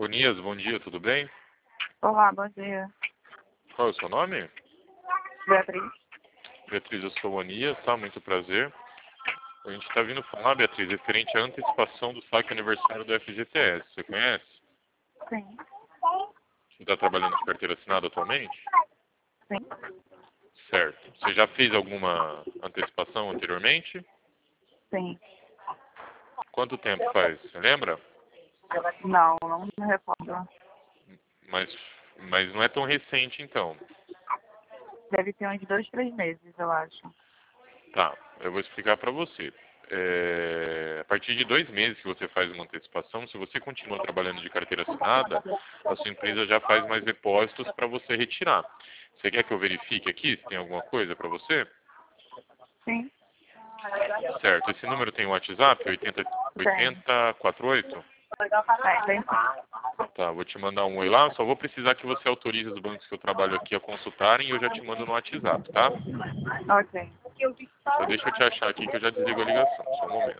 Onias, bom dia, tudo bem? Olá, bom dia. Qual é o seu nome? Beatriz. Beatriz, eu sou o Onias, tá? Muito prazer. A gente está vindo falar, Beatriz, referente à antecipação do saque aniversário do FGTS. Você conhece? Sim. Você está trabalhando de carteira assinada atualmente? Sim. Certo. Você já fez alguma antecipação anteriormente? Sim. Quanto tempo faz? Você lembra? Não me recordo. Mas não é tão recente, então. Deve ter uns 2, 3 meses, eu acho. Tá, eu vou explicar para você. A partir de 2 meses que você faz uma antecipação, se você continua trabalhando de carteira assinada, a sua empresa já faz mais depósitos para você retirar. Você quer que eu verifique aqui se tem alguma coisa para você? Sim. Certo. Esse número tem um WhatsApp? Tem. 8048? Tem sim. Tá, vou te mandar um oi lá. Só vou precisar que você autorize os bancos que eu trabalho aqui a consultarem e eu já te mando no WhatsApp, tá? Ok. Só deixa eu te achar aqui que eu já desligo a ligação. Só um momento.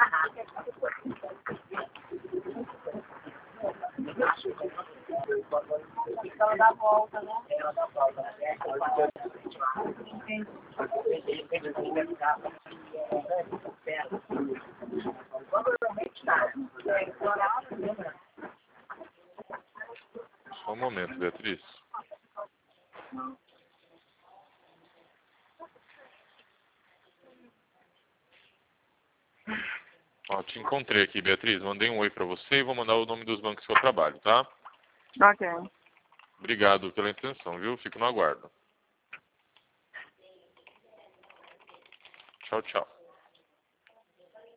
Ela dá a volta, né? Só um momento, Beatriz. Ó, te encontrei aqui, Beatriz. Mandei um oi pra você e vou mandar o nome dos bancos que eu trabalho, tá? Ok. Obrigado pela atenção, viu? Fico no aguardo. Tchau, tchau.